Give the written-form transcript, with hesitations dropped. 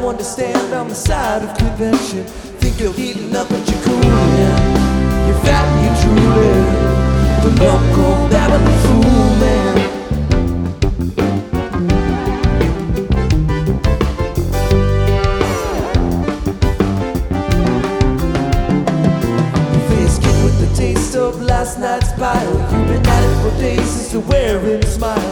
now understand I'm the side of convention. Think you're heating up but you're cooling. You're fat and you're drooling. The local Babylon fool, man. Your face kicked with the taste of last night's bile. You've been at it for days since you're wearing a smile.